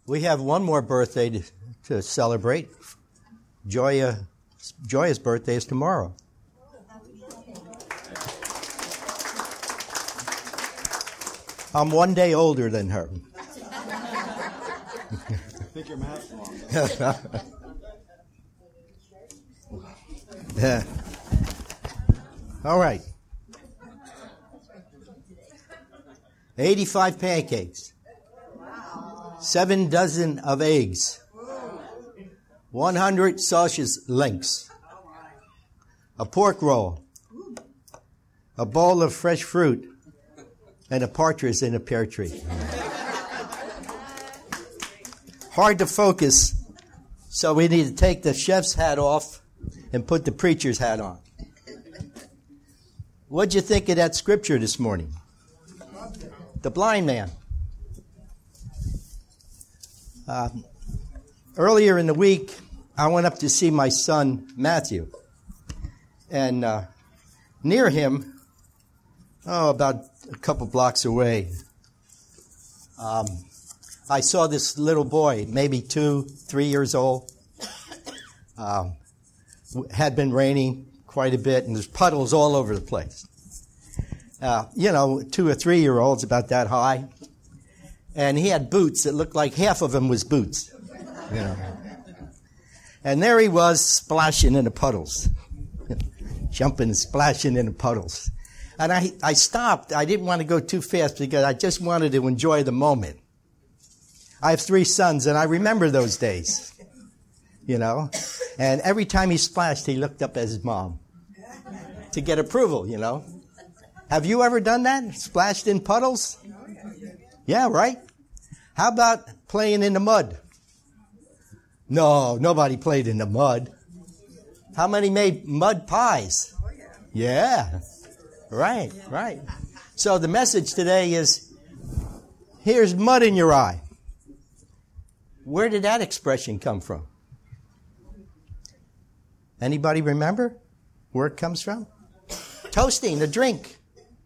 We have one more birthday to celebrate. Joya's birthday is tomorrow. I'm 1 day older than her. I think your math's wrong. Yeah. All right. 85 pancakes. 7 dozen of eggs. 100 sausage links. A pork roll. A bowl of fresh fruit. And a partridge in a pear tree. Hard to focus, so we need to take the chef's hat off and put the preacher's hat on. What'd you think of that scripture this morning? The blind man. Earlier in the week, I went up to see my son, Matthew. And near him, about a couple blocks away, I saw this little boy, maybe 2, 3 years old. Had been raining quite a bit, and there's puddles all over the place. 2 or 3 year olds about that high. And he had boots that looked like half of them was boots. And there he was, splashing in the puddles. Jumping and splashing in the puddles. And I stopped. I didn't want to go too fast because I just wanted to enjoy the moment. I have 3 sons, and I remember those days. And every time he splashed, he looked up at his mom to get approval, Have you ever done that? Splashed in puddles? Yeah, right? How about playing in the mud? No, nobody played in the mud. How many made mud pies? Yeah. Right. So the message today is, here's mud in your eye. Where did that expression come from? Anybody remember where it comes from? Toasting a drink.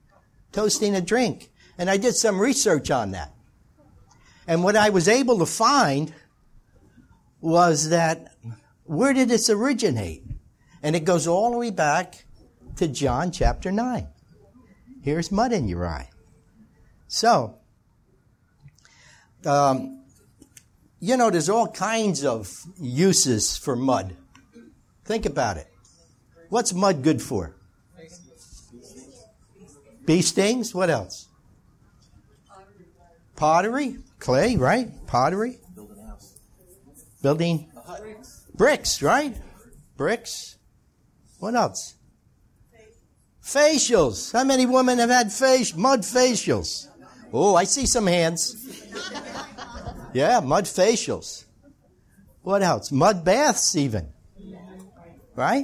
And I did some research on that. And what I was able to find was that, where did this originate? And it goes all the way back to John chapter 9. Here's mud in your eye. So, there's all kinds of uses for mud. Think about it. What's mud good for? Bee stings? What else? Pottery? Clay, right? Pottery? Building a house. Building? Bricks, right? Bricks. What else? Facials. How many women have had mud facials? Oh, I see some hands. Yeah, mud facials. What else? Mud baths even. Right?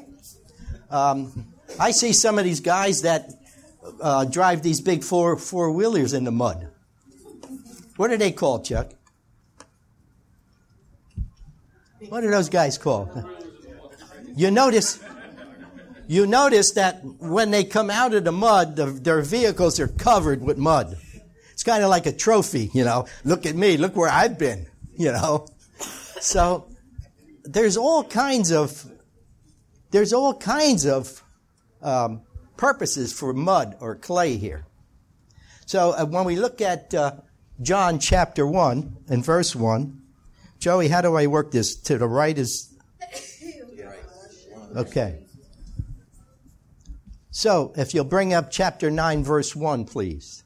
I see some of these guys that drive these big four-wheelers in the mud. What are they called, Chuck? What are those guys called? You notice that when they come out of the mud, their vehicles are covered with mud. It's kind of like a trophy, Look at me, look where I've been, So there's all kinds of purposes for mud or clay here. So when we look at John chapter 1 and verse 1, Joey, how do I work this? To the right is... Okay. So, if you'll bring up chapter 9, verse 1, please.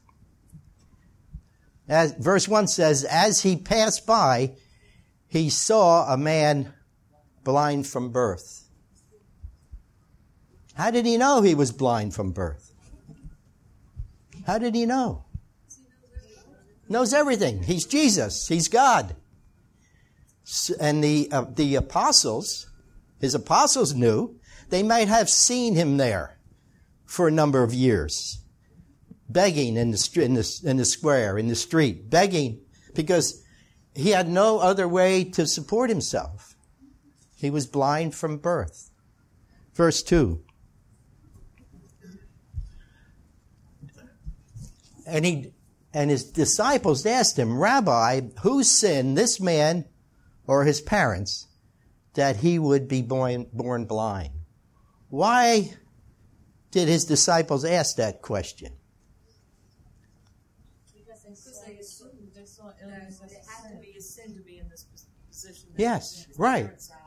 Verse 1 says, as he passed by, he saw a man blind from birth. How did he know he was blind from birth? How did he know? Knows everything. He's Jesus. He's God. And the apostles, his apostles knew. They might have seen him there for a number of years, begging in the square, in the street, begging because he had no other way to support himself. He was blind from birth. Verse 2. And And his disciples asked him, Rabbi, who sinned, this man or his parents, that he would be born blind? Why did his disciples ask that question? Because they assumed they saw it had to be a sin to be in this position. Yes, right.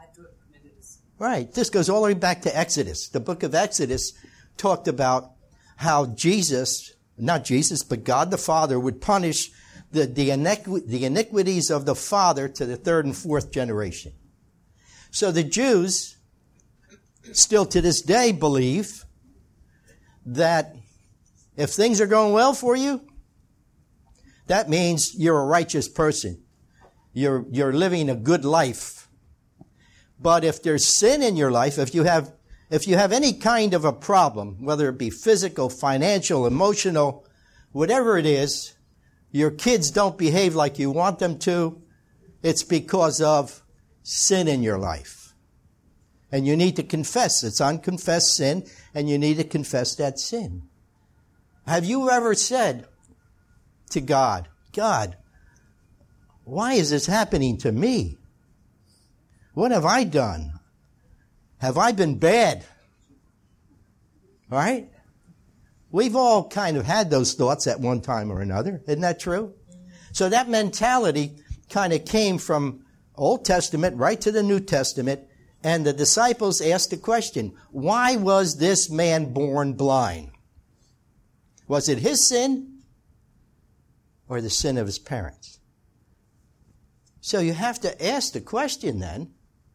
Right. This goes all the way back to Exodus. The book of Exodus talked about how not Jesus, but God the Father would punish the iniquities of the father to the third and fourth generation. So the Jews still to this day believe that if things are going well for you, that means you're a righteous person. You're living a good life. But if there's sin in your life, if you have any kind of a problem, whether it be physical, financial, emotional, whatever it is, your kids don't behave like you want them to, it's because of sin in your life. And you need to confess. It's unconfessed sin, and you need to confess that sin. Have you ever said to God, God, why is this happening to me? What have I done? Have I been bad? All right? We've all kind of had those thoughts at one time or another. Isn't that true? So that mentality kind of came from Old Testament right to the New Testament. And the disciples asked the question, why was this man born blind? Was it his sin or the sin of his parents? So you have to ask the question then,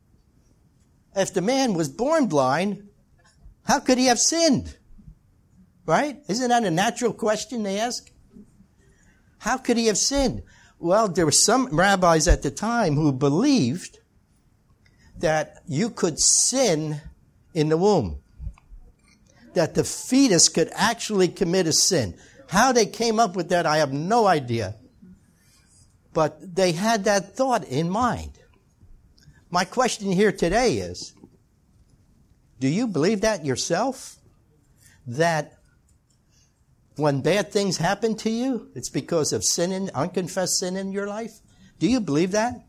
if the man was born blind, how could he have sinned? Right? Isn't that a natural question they ask? How could he have sinned? Well, there were some rabbis at the time who believed that you could sin in the womb. That the fetus could actually commit a sin. How they came up with that, I have no idea. But they had that thought in mind. My question here today is, do you believe that yourself? That when bad things happen to you, it's because of sin, unconfessed sin in your life? Do you believe that?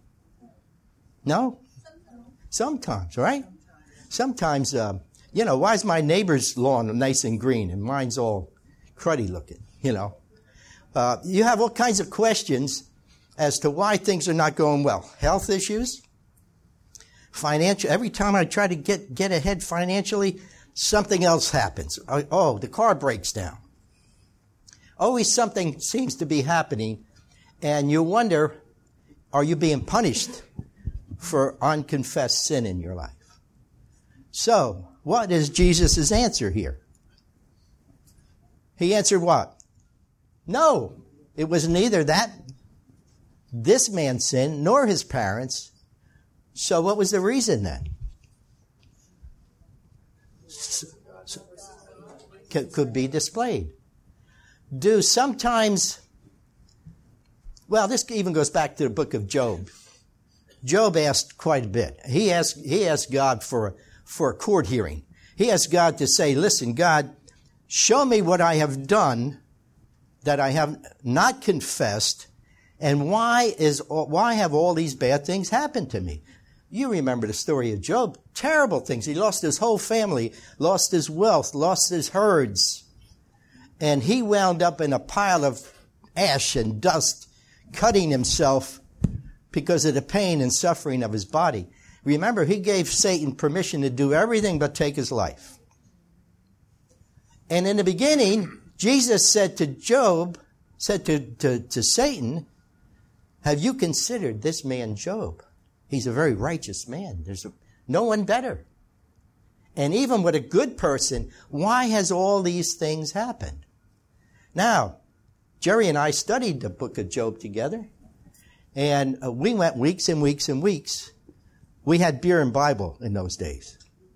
No? Sometimes, right? Sometimes, why is my neighbor's lawn nice and green and mine's all cruddy looking, You have all kinds of questions as to why things are not going well. Health issues, financial. Every time I try to get ahead financially, something else happens. Oh, the car breaks down. Always something seems to be happening, and you wonder, are you being punished for unconfessed sin in your life? So, what is Jesus' answer here? He answered what? No, it was neither this man's sin nor his parents. So what was the reason then? Could be displayed. This even goes back to the book of Job. Job asked quite a bit. He asked God for a court hearing. He asked God to say, listen, God, show me what I have done that I have not confessed, and why have all these bad things happened to me? You remember the story of Job. Terrible things. He lost his whole family, lost his wealth, lost his herds. And he wound up in a pile of ash and dust, cutting himself because of the pain and suffering of his body. Remember, he gave Satan permission to do everything but take his life. And in the beginning, Jesus said to Satan, have you considered this man Job? He's a very righteous man. There's no one better. And even with a good person, why has all these things happened? Now, Jerry and I studied the book of Job together, and we went weeks and weeks and weeks. We had beer and Bible in those days.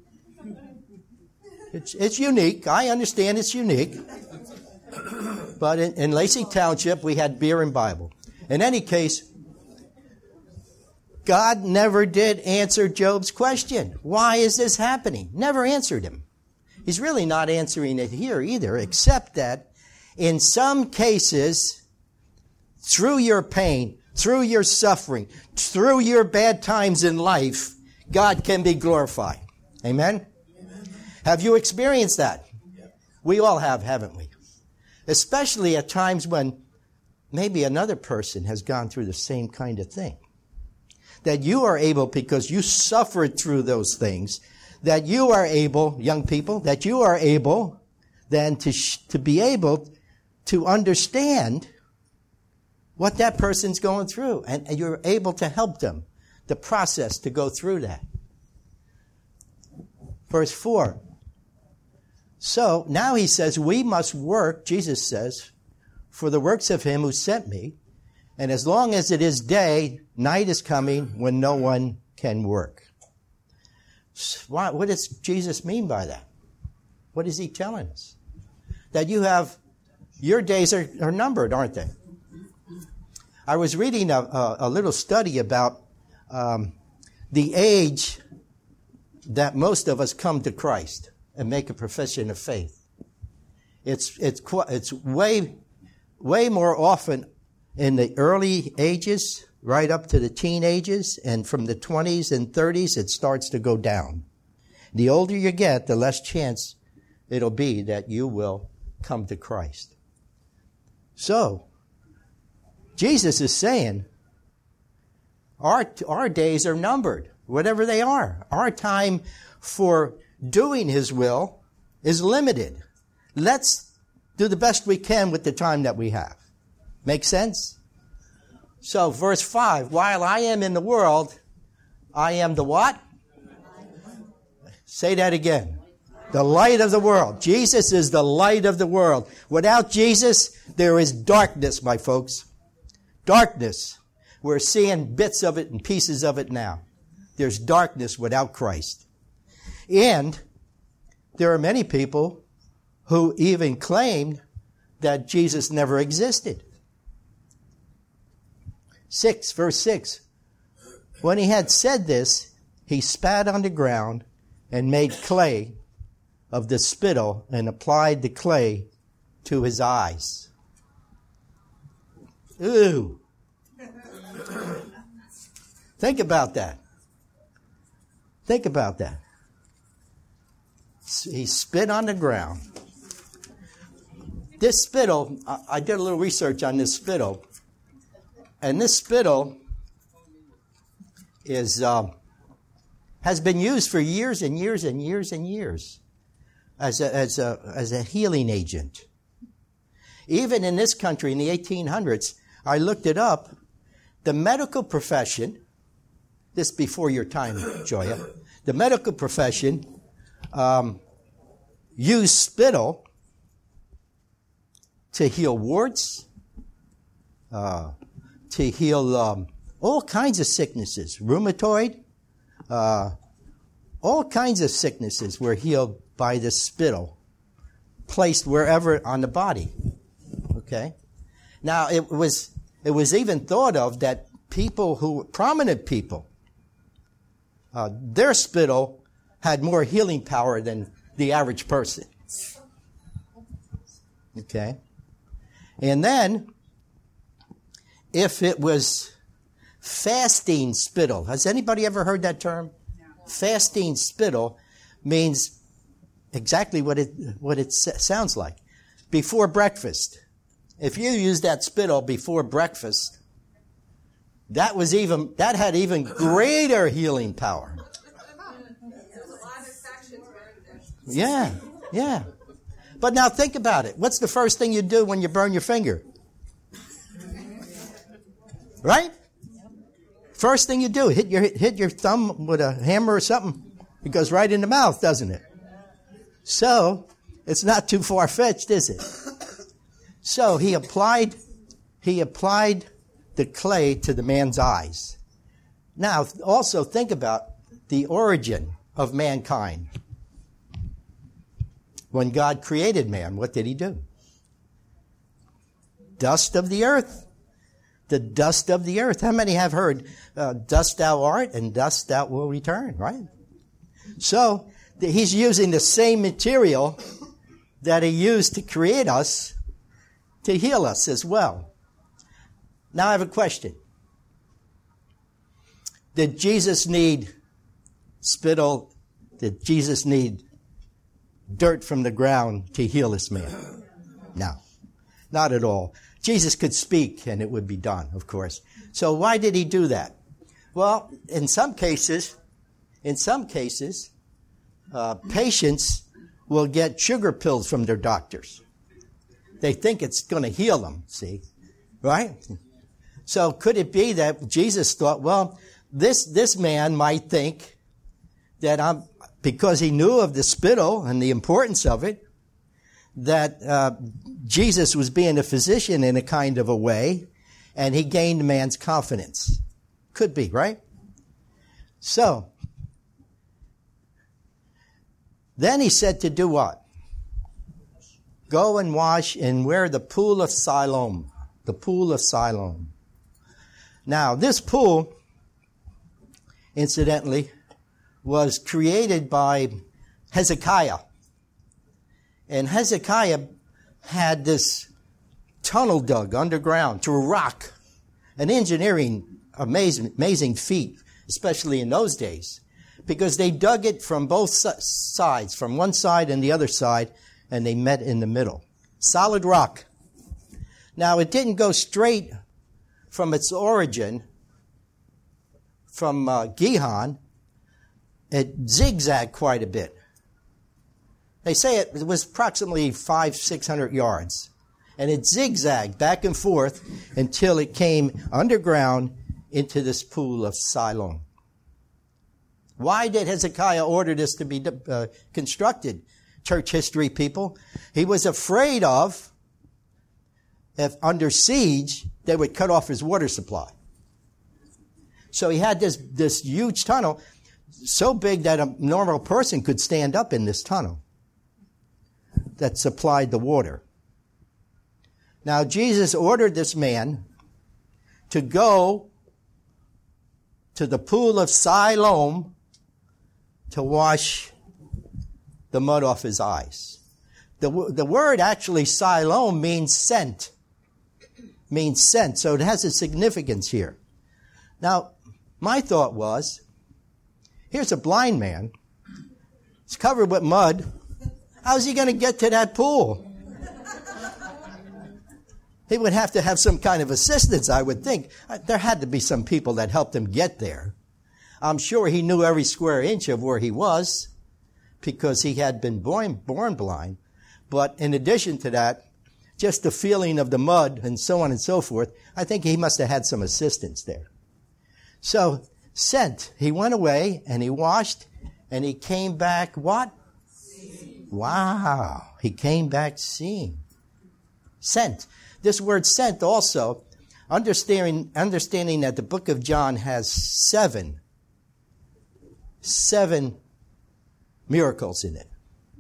It's unique. I understand it's unique. But in Lacey Township, we had beer and Bible. In any case, God never did answer Job's question. Why is this happening? Never answered him. He's really not answering it here either, except that in some cases, through your pain, through your suffering, through your bad times in life, God can be glorified. Amen? Have you experienced that? We all have, haven't we? Especially at times when maybe another person has gone through the same kind of thing. That you are able, because you suffered through those things, that you are able, young people, that you are able then to be able to understand what that person's going through. And you're able to help them, the process to go through that. Verse 4. So now he says, we must work, Jesus says, for the works of him who sent me. And as long as it is day, night is coming when no one can work. What does Jesus mean by that? What is he telling us? That your days are numbered, aren't they? I was reading a little study about the age that most of us come to Christ and make a profession of faith. It's way more often in the early ages, right up to the teen ages, and from the 20s and 30s, it starts to go down. The older you get, the less chance it'll be that you will come to Christ. So, Jesus is saying, our days are numbered, whatever they are. Our time for doing his will is limited. Let's do the best we can with the time that we have. Make sense? So, verse 5, while I am in the world, I am the what? Say that again. The light of the world. Jesus is the light of the world. Without Jesus, there is darkness, my folks. Darkness. We're seeing bits of it and pieces of it now. There's darkness without Christ. And there are many people who even claim that Jesus never existed. Verse 6. When he had said this, he spat on the ground and made clay of the spittle and applied the clay to his eyes. Ooh. Think about that. Think about that. He spit on the ground. This spittle, I did a little research on this spittle. And this spittle has been used for years and years and years and years as a healing agent. Even in this country in the 1800s, I looked it up, the medical profession, this before your time, Joya, the medical profession used spittle to heal warts, to heal all kinds of sicknesses, rheumatoid, all kinds of sicknesses were healed by the spittle placed wherever on the body. Okay? Now, it was even thought of that prominent people, their spittle had more healing power than the average person. Okay? And then, if it was fasting spittle, has anybody ever heard that term? No. Fasting spittle means exactly what it sounds like. Before breakfast. If you use that spittle before breakfast, that had even greater healing power. Yeah. But now think about it. What's the first thing you do when you burn your finger? Right? First thing you do, hit your thumb with a hammer or something. It goes right in the mouth, doesn't it? So, it's not too far-fetched, is it? So, he applied the clay to the man's eyes. Now, also think about the origin of mankind. When God created man, what did he do? Dust of the earth. The dust of the earth. How many have heard, dust thou art and dust thou will return, right? So, he's using the same material that he used to create us to heal us as well. Now I have a question. Did Jesus need spittle? Did Jesus need dirt from the ground to heal this man? No, not at all. Jesus could speak and it would be done, of course. So why did he do that? Well, in some cases, patients will get sugar pills from their doctors. They think it's going to heal them, see? Right? So could it be that Jesus thought, well, this man might think that because he knew of the spittle and the importance of it, that Jesus was being a physician in a kind of a way, and he gained man's confidence. Could be, right? So, then he said to do what? Go and wash in where? The pool of Siloam. The pool of Siloam. Now, this pool, incidentally, was created by Hezekiah. And Hezekiah had this tunnel dug underground through a rock. An engineering amazing feat, especially in those days. Because they dug it from both sides, from one side and the other side, and they met in the middle. Solid rock. Now, it didn't go straight from its origin, from Gihon. It zigzagged quite a bit. They say it was approximately 500-600 yards. And it zigzagged back and forth until it came underground into this pool of Siloam. Why did Hezekiah order this to be constructed? Church history people. He was afraid of, if under siege, they would cut off his water supply. So he had this huge tunnel, so big that a normal person could stand up in this tunnel that supplied the water. Now, Jesus ordered this man to go to the pool of Siloam to wash the mud off his eyes. The word actually, Siloam, means sent. Means sent, so it has a significance here. Now, my thought was, here's a blind man. He's covered with mud. How's he going to get to that pool? He would have to have some kind of assistance, I would think. There had to be some people that helped him get there. I'm sure he knew every square inch of where he was because he had been born blind. But in addition to that, just the feeling of the mud and so on and so forth, I think he must have had some assistance there. So, sent. He went away and he washed and he came back what? Seeing. Wow. He came back seeing. Sent. This word sent also, understanding that the book of John has seven miracles in it.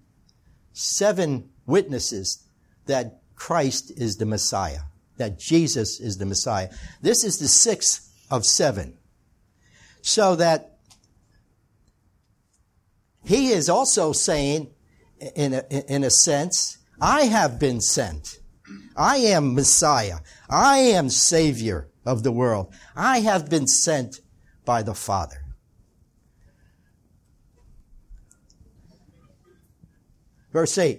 7 witnesses that Christ is the Messiah, that Jesus is the Messiah. This is the 6th of 7. So that he is also saying, in a sense, I have been sent. I am Messiah. I am Savior of the world. I have been sent by the Father. Verse 8.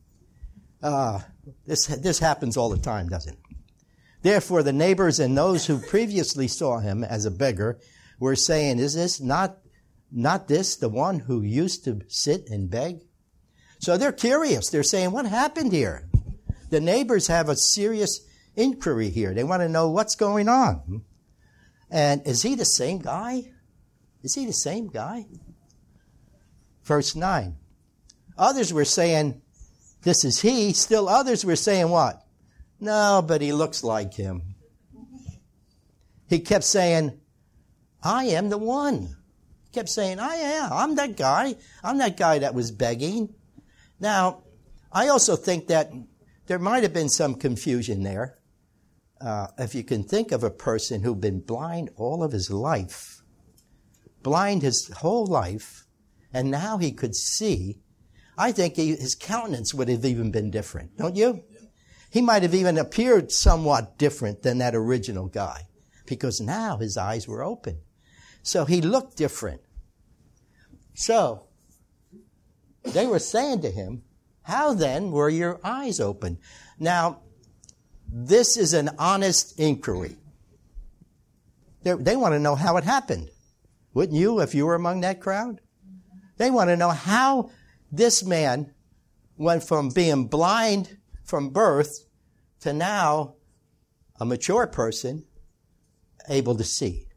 This happens all the time, doesn't it? Therefore, the neighbors and those who previously saw him as a beggar were saying, is this not this the one who used to sit and beg? So they're curious. They're saying, what happened here? The neighbors have a serious inquiry here. They want to know what's going on. And is he the same guy? Is he the same guy? Verse 9. Others were saying, this is he. Still others were saying what? No, but he looks like him. He kept saying, I am the one. He kept saying, I'm that guy. I'm that guy that was begging. Now, I also think that there might have been some confusion there. If you can think of a person who'd been blind all of his life, blind his whole life, and now he could see, I think his countenance would have even been different, don't you? He might have even appeared somewhat different than that original guy, because now his eyes were open. So he looked different. So they were saying to him, how then were your eyes open? Now, this is an honest inquiry. They want to know how it happened. Wouldn't you if you were among that crowd? They want to know how this man went from being blind from birth to now a mature person able to see.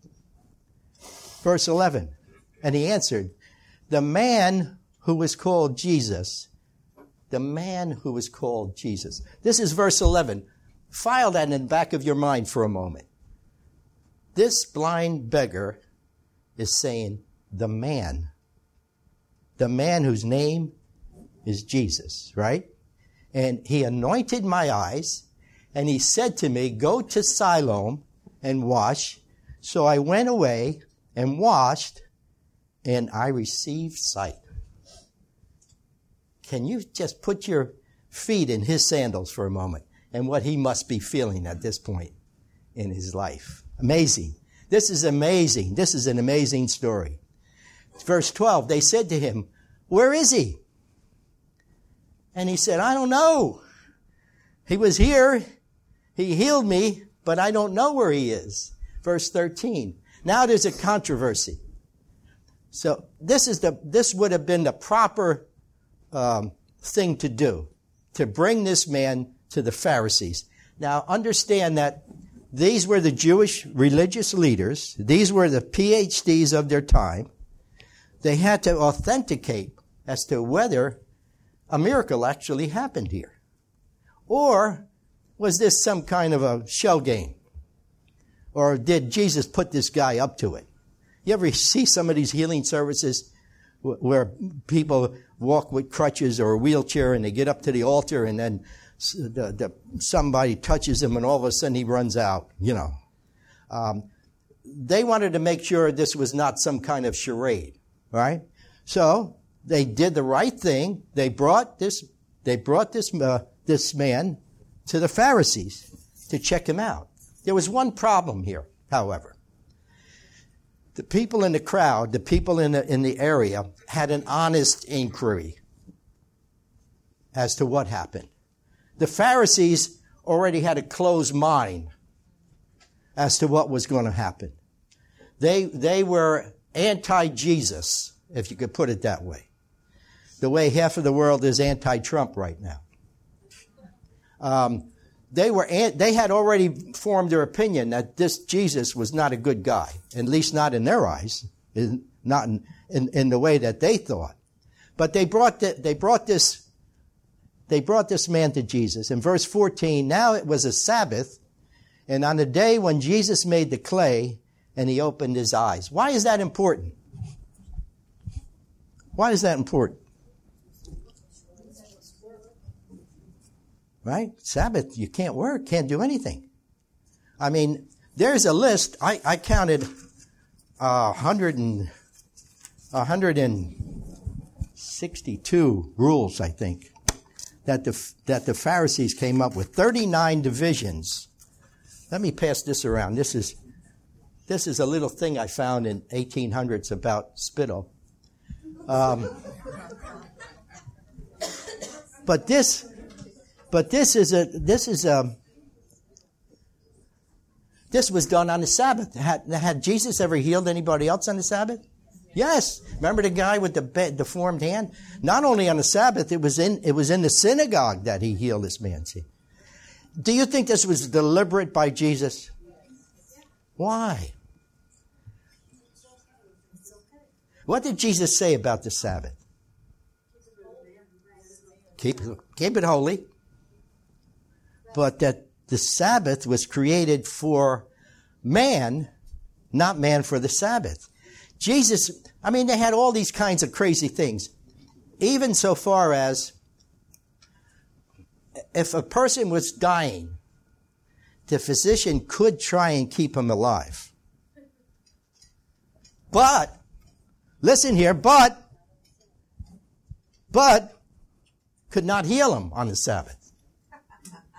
Verse 11, and he answered, the man who was called Jesus, the man who was called Jesus. This is verse 11. File that in the back of your mind for a moment. This blind beggar is saying, the man whose name is Jesus, right? And he anointed my eyes, and he said to me, go to Siloam and wash. So I went away and washed, and I received sight. Can you just put your feet in his sandals for a moment and what he must be feeling at this point in his life? Amazing. This is amazing. This is an amazing story. Verse 12, they said to him, where is he? And he said, I don't know. He was here. He healed me, but I don't know where he is. Verse 13. Now there's a controversy. So this would have been the proper thing to do, to bring this man to the Pharisees. Now understand that these were the Jewish religious leaders. These were the PhDs of their time. They had to authenticate as to whether a miracle actually happened here. Or was this some kind of a shell game? Or did Jesus put this guy up to it? You ever see some of these healing services where people walk with crutches or a wheelchair and they get up to the altar and then somebody touches him and all of a sudden he runs out, you know. They wanted to make sure this was not some kind of charade, right? So they did the right thing. They brought this man to the Pharisees to check him out. There was one problem here, however. The people in the crowd, the people in the area, had an honest inquiry as to what happened. The Pharisees already had a closed mind as to what was going to happen. They were anti-Jesus, if you could put it that way. The way half of the world is anti-Trump right now. They had already formed their opinion that this Jesus was not a good guy, at least not in their eyes, not in the way that they thought. But they brought this man to Jesus. In verse 14, now it was a Sabbath, and on the day when Jesus made the clay, and he opened his eyes. Why is that important? Why is that important? Right? Sabbath, you can't work, can't do anything. I mean, there's a list. I counted 162 rules, I think, that the Pharisees came up with. 39 divisions. Let me pass this around. This is a little thing I found in 1800s about spittle. But this was done on the Sabbath. Had Jesus ever healed anybody else on the Sabbath? Yes. Remember the guy with the deformed hand? Not only on the Sabbath, it was in the synagogue that he healed this man. See? Do you think this was deliberate by Jesus? Why? What did Jesus say about the Sabbath? Keep it holy. But that the Sabbath was created for man, not man for the Sabbath. Jesus, I mean, they had all these kinds of crazy things. Even so far as if a person was dying, the physician could try and keep him alive. But, listen here, but could not heal him on the Sabbath.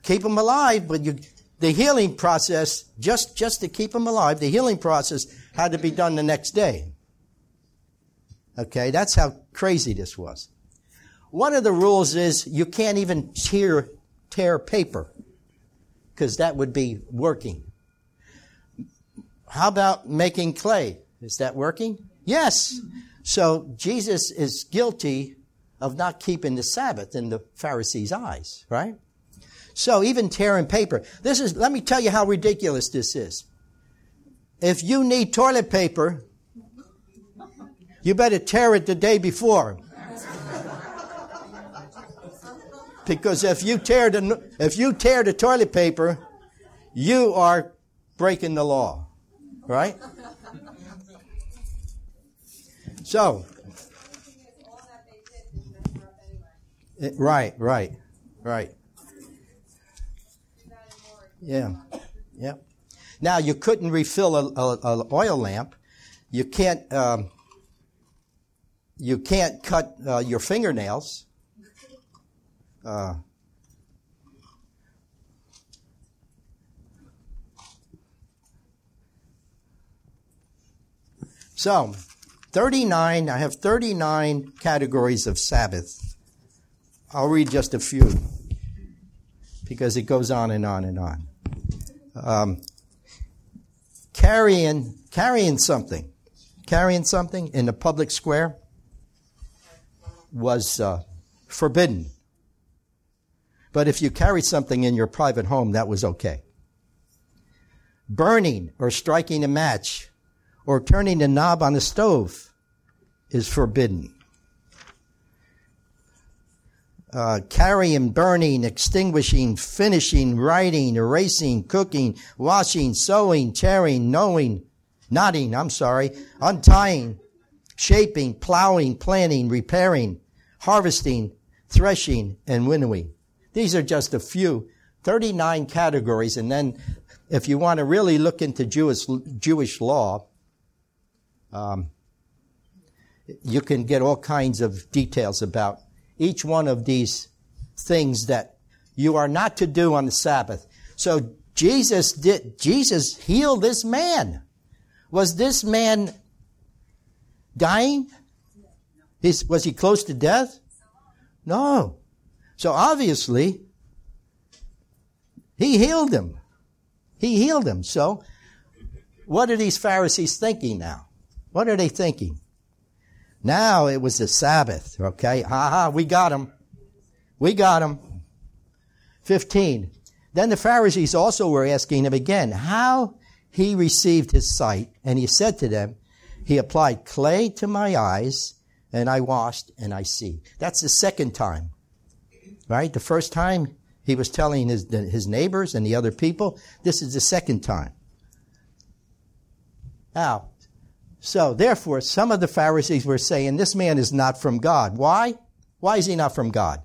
keep them alive, but the healing process, just to keep them alive, the healing process had to be done the next day. Okay, that's how crazy this was. One of the rules is you can't even tear paper, because that would be working. How about making clay? Is that working? Yes. So Jesus is guilty of not keeping the Sabbath in the Pharisees' eyes, right? So even tearing paper. Let me tell you how ridiculous this is. If you need toilet paper, you better tear it the day before. Because if you tear the toilet paper, you are breaking the law, right? So, right. Yeah. Now you couldn't refill a oil lamp. You can't cut your fingernails. So, 39, I have 39 categories of Sabbath. I'll read just a few because it goes on and on and on. Carrying something in the public square was forbidden. But if you carried something in your private home, that was okay. Burning or striking a match or turning the knob on the stove is forbidden. Carrying, burning, extinguishing, finishing, writing, erasing, cooking, washing, sewing, tearing, knotting, untying, shaping, plowing, planting, repairing, harvesting, threshing, and winnowing. These are just a few, 39 categories. And then if you want to really look into Jewish law, you can get all kinds of details about each one of these things that you are not to do on the Sabbath. So Jesus healed this man. Was this man dying? Was he close to death? No. So obviously, he healed him. So what are these Pharisees thinking now? What are they thinking? Now it was the Sabbath, okay? We got him. 15. Then the Pharisees also were asking him again how he received his sight. And he said to them, he applied clay to my eyes, and I washed, and I see. That's the second time, right? The first time he was telling his neighbors and the other people. This is the second time. Now, so therefore, some of the Pharisees were saying, this man is not from God. Why? Why is he not from God?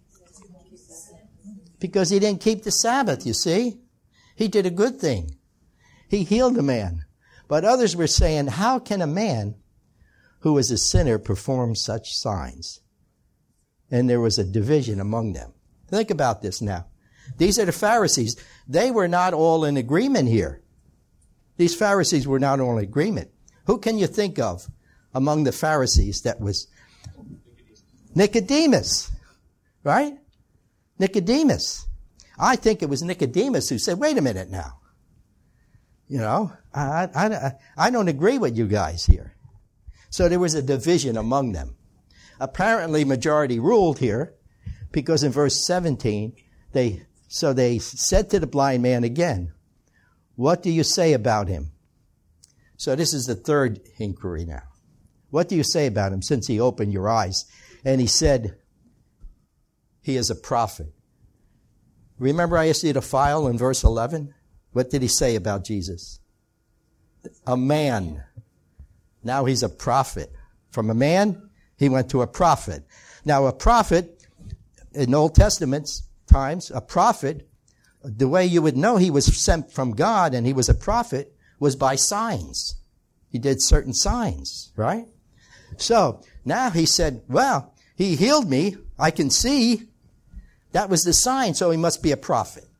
Because he didn't keep the Sabbath, you see. He did a good thing. He healed the man. But others were saying, how can a man who is a sinner perform such signs? And there was a division among them. Think about this now. These are the Pharisees. They were not all in agreement here. These Pharisees were not all in agreement. Who can you think of among the Pharisees that was Nicodemus, right? Nicodemus. I think it was Nicodemus who said, wait a minute now. You know, I don't agree with you guys here. So there was a division among them. Apparently majority ruled here because in verse 17, they said to the blind man again, what do you say about him? So this is the third inquiry now. What do you say about him since he opened your eyes? And he said, he is a prophet. Remember I asked you to file in verse 11? What did he say about Jesus? A man. Now he's a prophet. From a man, he went to a prophet. Now a prophet, in Old Testament times, a prophet, the way you would know he was sent from God and he was a prophet was by signs. He did certain signs, right? So now he said, well, he healed me. I can see. That was the sign, so he must be a prophet.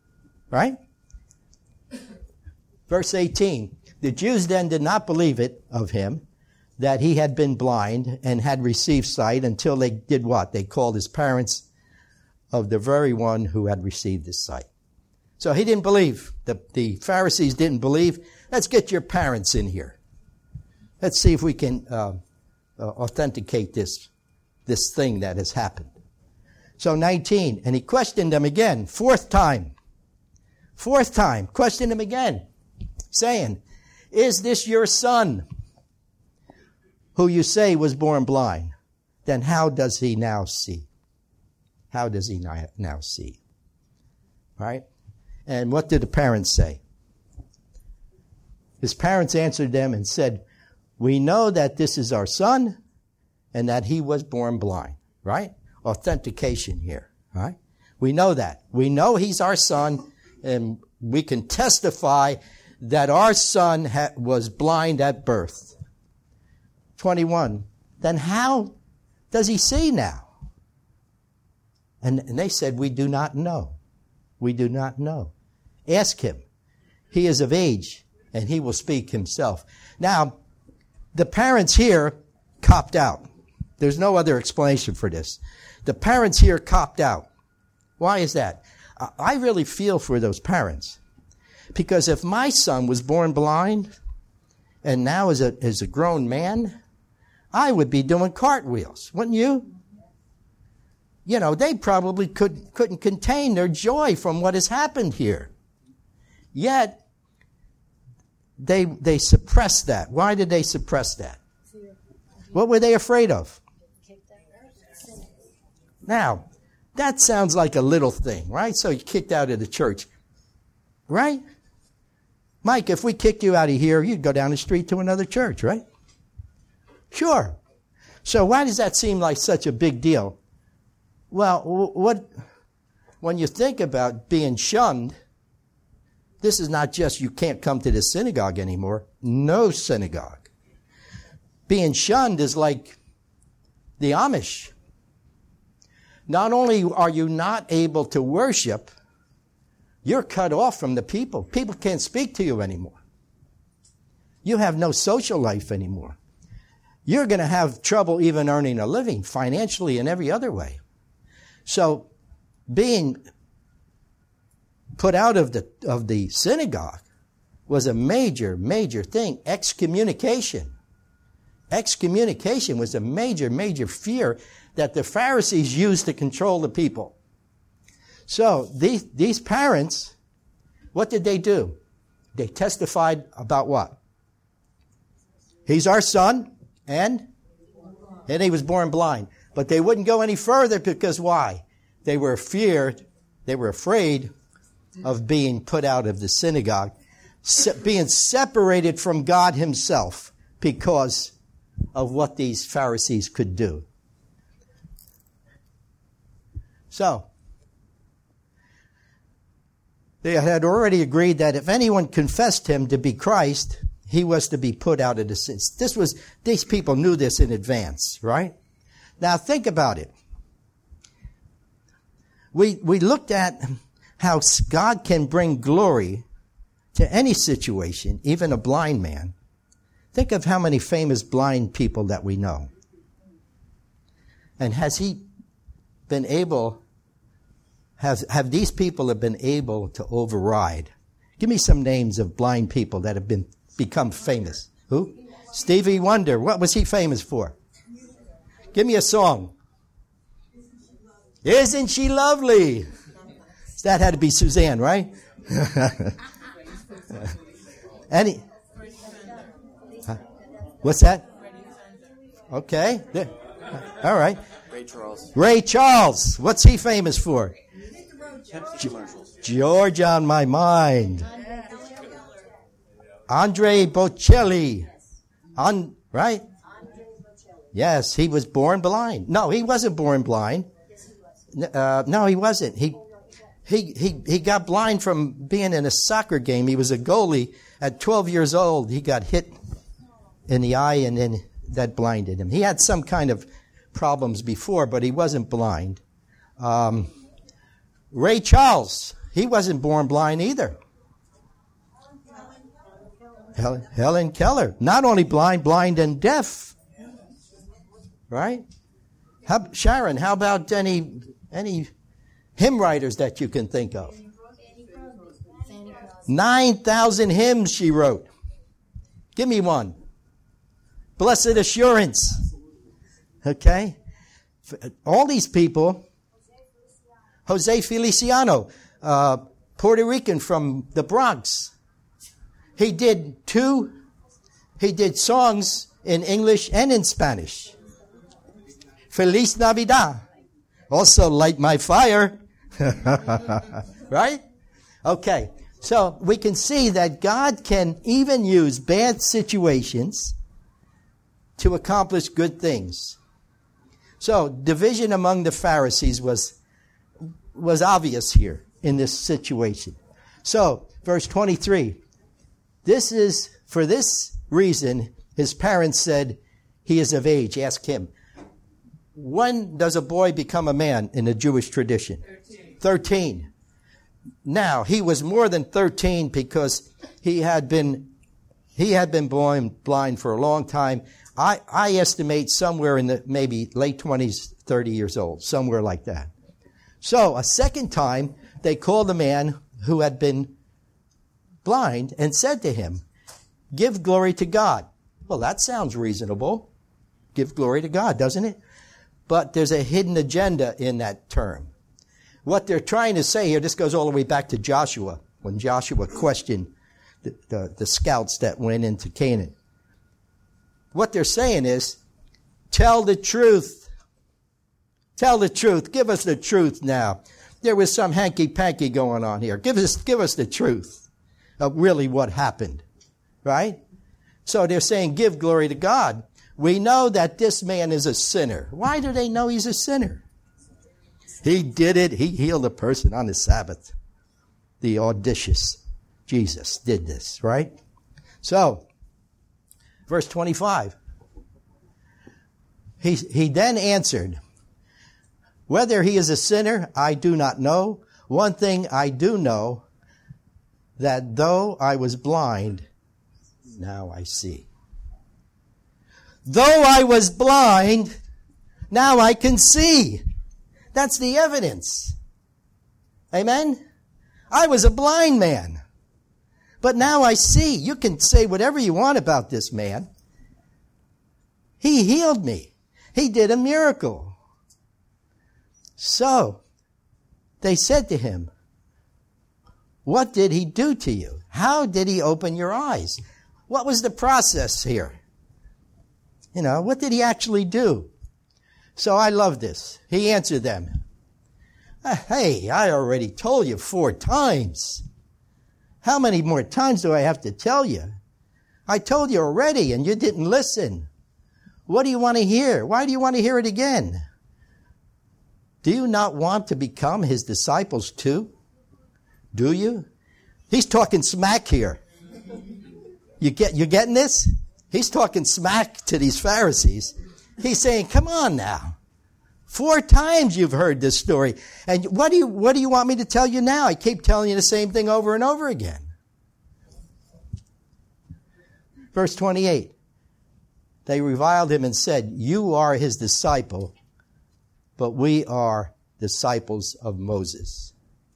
Right? Verse 18. The Jews then did not believe it of him that he had been blind and had received sight until they did what? They called his parents of the very one who had received his sight. So he didn't believe. The Pharisees didn't believe. Let's get your parents in here. Let's see if we can authenticate this thing that has happened. So 19, and he questioned them again, fourth time, questioned him again, saying, is this your son, who you say was born blind? Then how does he now see? How does he now see? Right? And what did the parents say? His parents answered them and said, we know that this is our son and that he was born blind. Right? Authentication here. Right? We know that. We know he's our son, and we can testify that our son was blind at birth. 21. Then how does he see now? And they said, we do not know. We do not know. Ask him. He is of age, and he will speak himself. Now, the parents here copped out. There's no other explanation for this. The parents here copped out. Why is that? I really feel for those parents. Because if my son was born blind and now is a grown man, I would be doing cartwheels, wouldn't you? You know, they probably couldn't contain their joy from what has happened here. Yet, they suppressed that. Why did they suppress that? What were they afraid of? Now, that sounds like a little thing, right? So you're kicked out of the church, right? Mike, if we kicked you out of here, you'd go down the street to another church, right? Sure. So why does that seem like such a big deal? Well, when you think about being shunned, this is not just you can't come to the synagogue anymore. No synagogue. Being shunned is like the Amish. Not only are you not able to worship, you're cut off from the people. People can't speak to you anymore. You have no social life anymore. You're going to have trouble even earning a living financially and every other way. So being put out of the synagogue was a major, major thing. Excommunication. Excommunication was a major, major fear that the Pharisees used to control the people. So these parents, what did they do? They testified about what? He's our son, and he was born blind. But they wouldn't go any further because why? They were afraid of being put out of the synagogue, being separated from God himself because of what these Pharisees could do. So, they had already agreed that if anyone confessed him to be Christ, he was to be put out of the sin. These people knew this in advance, right? Now think about it. We looked at how God can bring glory to any situation, even a blind man. Think of how many famous blind people that we know. And has he been able, have these people have been able to override? Give me some names of blind people that have become famous. Who? Stevie Wonder. What was he famous for? Give me a song. Isn't she lovely? That had to be Suzanne, right? Any? Huh? What's that? Okay. All right. Ray Charles. Ray Charles. What's he famous for? George on My Mind. Andre Bocelli. Right? Yes, he was born blind. No, he wasn't born blind. No, he wasn't. He got blind from being in a soccer game. He was a goalie. At 12 years old, he got hit in the eye, and then that blinded him. He had some kind of problems before, but he wasn't blind. Ray Charles, He wasn't born blind either. Helen Keller. Not only blind and deaf. Right? Sharon, how about any hymn writers that you can think of? 9,000 hymns she wrote. Give me one. Blessed Assurance. Okay? All these people. Jose Feliciano, Puerto Rican from the Bronx. He did songs in English and in Spanish. Feliz Navidad. Also, light my fire. Right? Okay. So we can see that God can even use bad situations to accomplish good things. So division among the Pharisees was obvious here in this situation. So, verse 23. This is, for this reason, his parents said, he is of age. Ask him. When does a boy become a man in the Jewish tradition? 13. Now, he was more than 13 because he had been blind for a long time. I estimate somewhere in the maybe late 20s, 30 years old, somewhere like that. So, a second time, they called the man who had been blind and said to him, give glory to God. Well, that sounds reasonable. Give glory to God, doesn't it? But there's a hidden agenda in that term. What they're trying to say here, this goes all the way back to Joshua, when Joshua questioned the scouts that went into Canaan. What they're saying is, tell the truth. Tell the truth. Give us the truth now. There was some hanky-panky going on here. Give us the truth of really what happened. Right? So they're saying, give glory to God. We know that this man is a sinner. Why do they know he's a sinner? He did it. He healed a person on the Sabbath. The audacious Jesus did this, right? So, verse 25. He then answered, whether he is a sinner, I do not know. One thing I do know, that though I was blind, now I see. Though I was blind, now I can see. That's the evidence. Amen? I was a blind man, but now I see. You can say whatever you want about this man. He healed me. He did a miracle. So, they said to him, what did he do to you? How did he open your eyes? What was the process here? What did he actually do? So I love this. He answered them, hey, I already told you 4 times. How many more times do I have to tell you? I told you already and you didn't listen. What do you want to hear? Why do you want to hear it again? Do you not want to become his disciples too? Do you? He's talking smack here. You getting this? He's talking smack to these Pharisees. He's saying, come on now. 4 times you've heard this story. And what do you want me to tell you now? I keep telling you the same thing over and over again. Verse 28. They reviled him and said, you are his disciple, but we are disciples of Moses.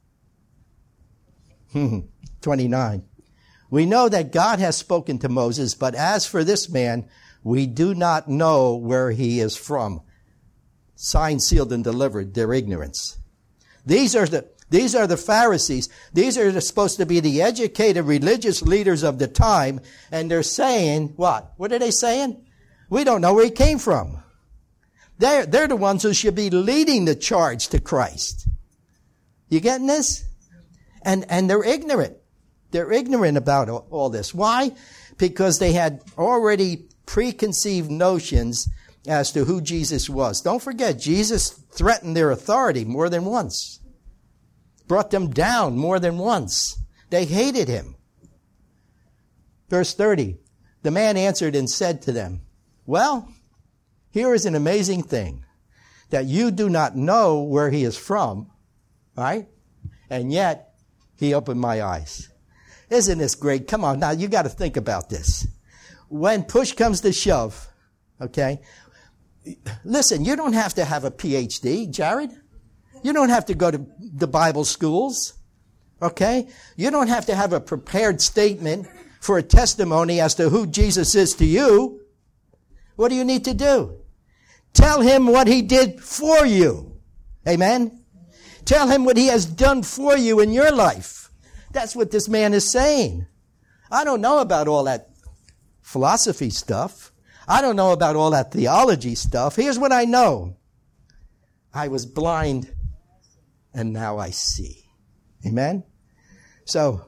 29. We know that God has spoken to Moses, but as for this man, we do not know where he is from. Signed, sealed, and delivered, their ignorance. These are the Pharisees. These are supposed to be the educated religious leaders of the time, and they're saying, what? What are they saying? We don't know where he came from. They're the ones who should be leading the charge to Christ. You getting this? And they're ignorant. They're ignorant about all this. Why? Because they had already preconceived notions as to who Jesus was. Don't forget, Jesus threatened their authority more than once. Brought them down more than once. They hated him. Verse 30. The man answered and said to them, well, here is an amazing thing, that you do not know where he is from, right? And yet He opened my eyes. Isn't this great? Come on, now you got to think about this. When push comes to shove, okay? Listen, you don't have to have a PhD, Jared. You don't have to go to the Bible schools, okay? You don't have to have a prepared statement for a testimony as to who Jesus is to you. What do you need to do? Tell him what he did for you. Amen? Tell him what he has done for you in your life. That's what this man is saying. I don't know about all that philosophy stuff. I don't know about all that theology stuff. Here's what I know. I was blind and now I see. Amen? So,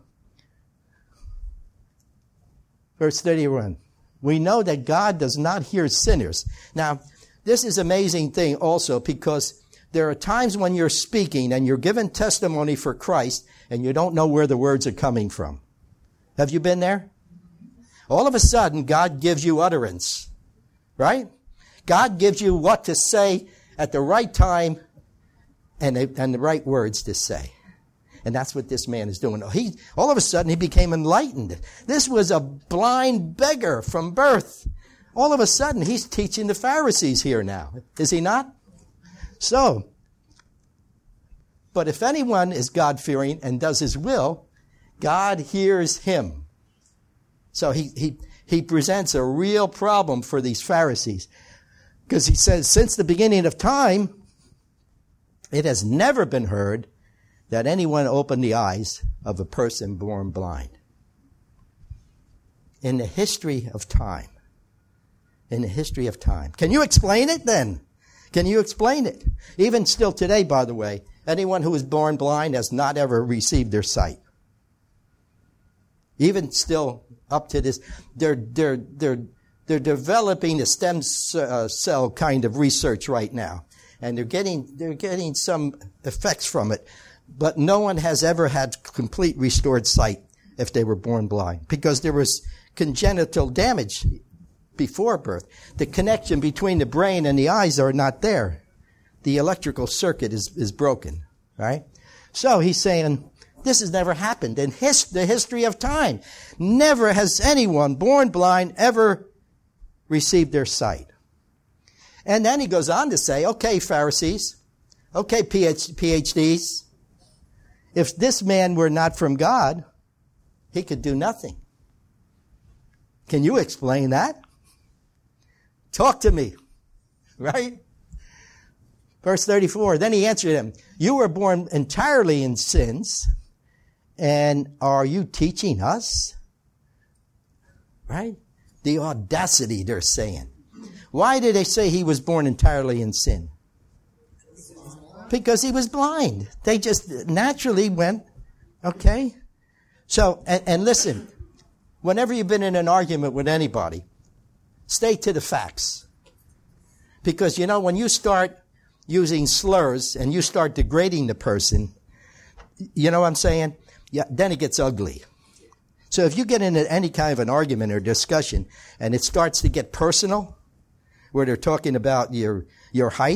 verse 31. We know that God does not hear sinners. Now, this is an amazing thing also because there are times when you're speaking and you're giving testimony for Christ and you don't know where the words are coming from. Have you been there? All of a sudden, God gives you utterance, right? God gives you what to say at the right time and the right words to say. And that's what this man is doing. All of a sudden, he became enlightened. This was a blind beggar from birth. All of a sudden, he's teaching the Pharisees here now. Is he not? So, but if anyone is God-fearing and does his will, God hears him. So he presents a real problem for these Pharisees. Because he says, since the beginning of time, it has never been heard that anyone opened the eyes of a person born blind. In the history of time. In the history of time. Can you explain it then? Can you explain it? Even still today, by the way, anyone who is born blind has not ever received their sight. Even still up to this, they're developing a stem cell kind of research right now. And they're getting some effects from it. But no one has ever had complete restored sight if they were born blind. Because there was congenital damage before birth. The connection between the brain and the eyes are not there. The electrical circuit is broken, right? So he's saying, this has never happened in the history of time. Never has anyone born blind ever received their sight. And then he goes on to say, okay, Pharisees, okay, PhDs, if this man were not from God, he could do nothing. Can you explain that? Talk to me, right? Verse 34, then he answered him, you were born entirely in sins, and are you teaching us? Right? The audacity they're saying. Why did they say he was born entirely in sin? Because he was blind. They just naturally went, okay. So, and listen, whenever you've been in an argument with anybody, stay to the facts. Because, you know, when you start using slurs and you start degrading the person, you know what I'm saying? Yeah, then it gets ugly. So if you get into any kind of an argument or discussion and it starts to get personal, where they're talking about your height,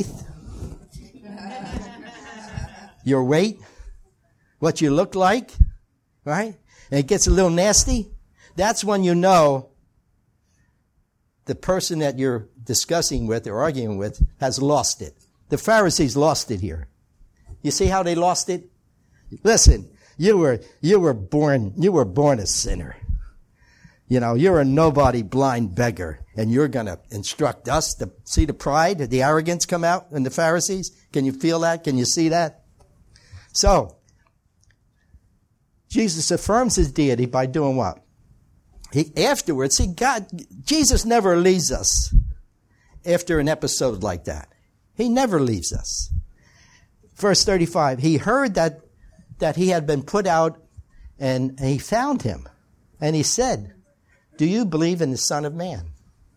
your weight, what you look like, right? And it gets a little nasty, that's when you know the person that you're discussing with or arguing with has lost it. The Pharisees lost it here. You see how they lost it? Listen, you were born a sinner. You know, you're a nobody blind beggar, and you're going to instruct us to see the pride, the arrogance come out in the Pharisees? Can you feel that? Can you see that? So, Jesus affirms his deity by doing what? Jesus never leaves us after an episode like that. He never leaves us. Verse 35, he heard that he had been put out, and he found him. And he said, do you believe in the Son of Man?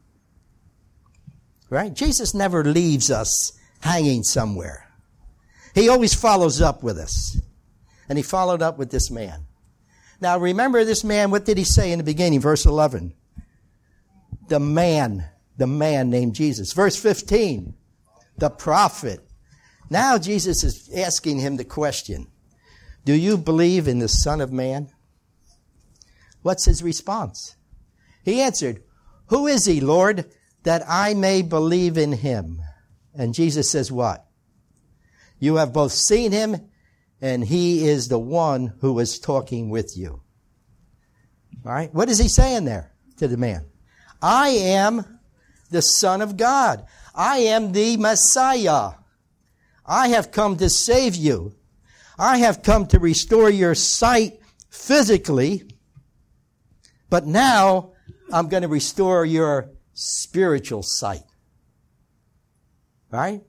Right? Jesus never leaves us hanging somewhere. He always follows up with us. And he followed up with this man. Now remember this man, what did he say in the beginning? Verse 11. The man named Jesus. Verse 15. The prophet. Now Jesus is asking him the question. do you believe in the Son of Man? What's his response? He answered, who is he, Lord, that I may believe in him? And Jesus says what? You have both seen him, and he is the one who is talking with you. All right? What is he saying there to the man? I am the Son of God. I am the Messiah. I have come to save you. I have come to restore your sight physically, but now I'm going to restore your spiritual sight. Right?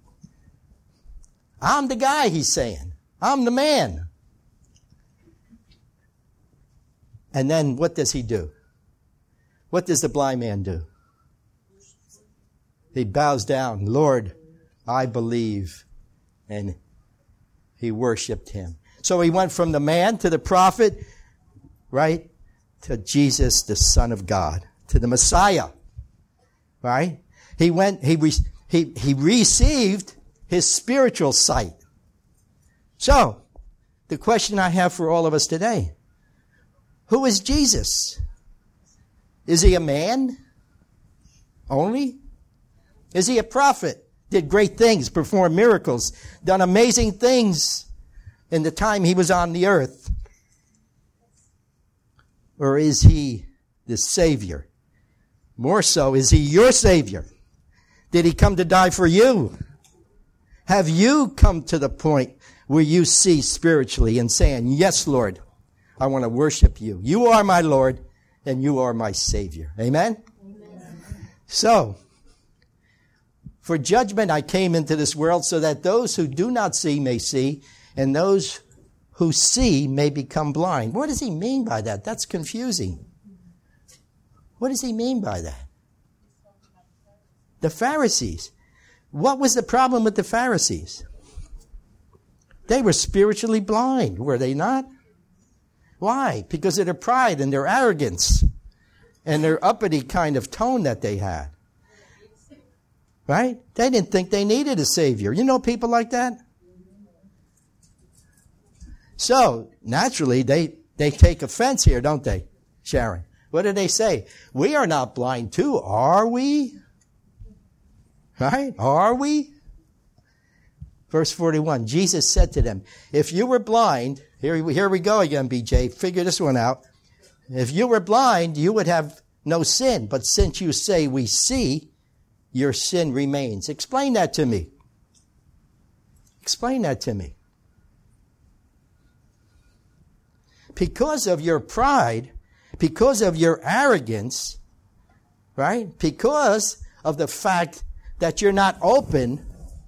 I'm the guy, he's saying. I'm the man. And then what does he do? What does the blind man do? He bows down. Lord, I believe. And he worshiped him. So he went from the man to the prophet, right? To Jesus, the Son of God. To the Messiah. Right? He received his spiritual sight. So, the question I have for all of us today, who is Jesus? Is he a man only? Is he a prophet? Did great things, performed miracles, done amazing things in the time he was on the earth? Or is he the Savior? More so, is he your Savior? Did he come to die for you? Have you come to the point where you see spiritually and saying, yes, Lord, I want to worship you. You are my Lord and you are my Savior. Amen? Amen. So, for judgment I came into this world so that those who do not see may see and those who see may become blind. What does he mean by that? That's confusing. What does he mean by that? The Pharisees. What was the problem with the Pharisees? They were spiritually blind, were they not? Why? Because of their pride and their arrogance and their uppity kind of tone that they had. Right? They didn't think they needed a Savior. You know people like that? So, naturally, they take offense here, don't they, Sharon? What do they say? We are not blind too, are we? Right? Are we? Verse 41, Jesus said to them, if you were blind, here we go again, BJ, figure this one out. If you were blind, you would have no sin. But since you say we see, your sin remains. Explain that to me. Explain that to me. Because of your pride, because of your arrogance, right? Because of the fact that you're not open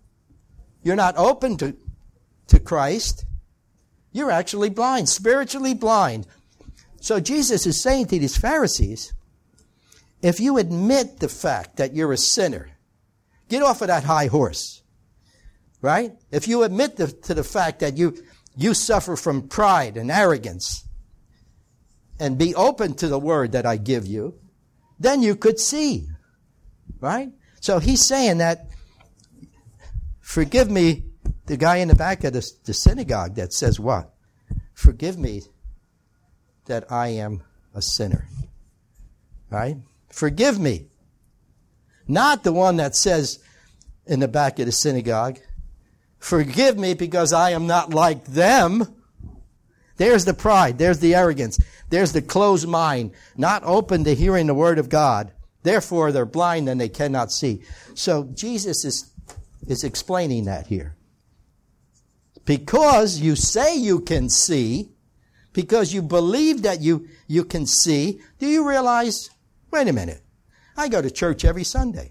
to Christ, you're actually blind, spiritually blind. So Jesus is saying to these Pharisees, if you admit the fact that you're a sinner, get off of that high horse, right? If you admit to the fact that you suffer from pride and arrogance and be open to the word that I give you, then you could see, right? So he's saying that, forgive me, the guy in the back of the synagogue that says what? Forgive me that I am a sinner. Right? Forgive me. Not the one that says in the back of the synagogue, forgive me because I am not like them. There's the pride. There's the arrogance. There's the closed mind, not open to hearing the word of God. Therefore, they're blind and they cannot see. So Jesus is explaining that here. Because you say you can see, because you believe that you can see, do you realize, wait a minute, I go to church every Sunday.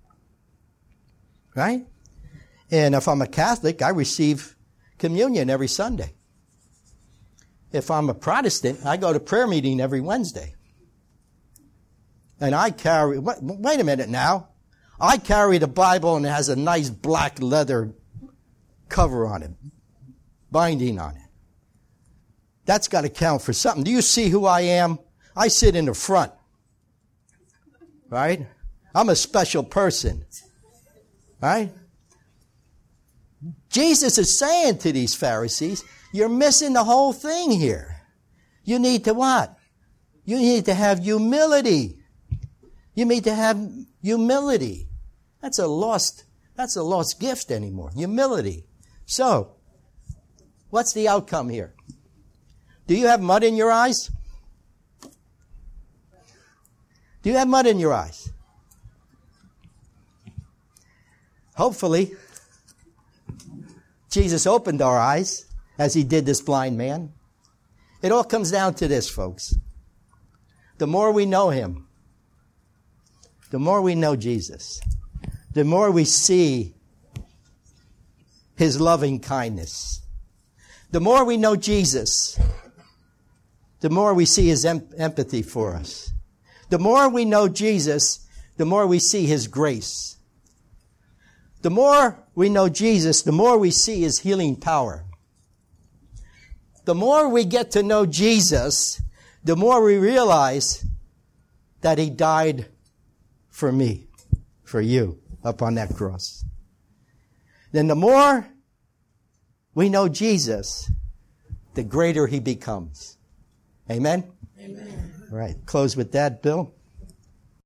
Right? And if I'm a Catholic, I receive communion every Sunday. If I'm a Protestant, I go to prayer meeting every Wednesday. And I carry, wait a minute now, I carry the Bible and it has a nice black leather cover on it, binding on it. That's got to count for something. Do you see who I am? I sit in the front. Right? I'm a special person. Right? Jesus is saying to these Pharisees, You're missing the whole thing here. You need to what? You need to have humility. You need to have humility. That's a lost gift anymore. Humility. So, what's the outcome here? Do you have mud in your eyes? Do you have mud in your eyes? Hopefully, Jesus opened our eyes as he did this blind man. It all comes down to this, folks. The more we know him, the more we know Jesus, the more we see his loving kindness. The more we know Jesus, the more we see his empathy for us. The more we know Jesus, the more we see his grace. The more we know Jesus, the more we see his healing power. The more we get to know Jesus, the more we realize that he died for me, for you, up on that cross. Then the more we know Jesus, the greater he becomes. Amen? Amen. All right, close with that, Bill.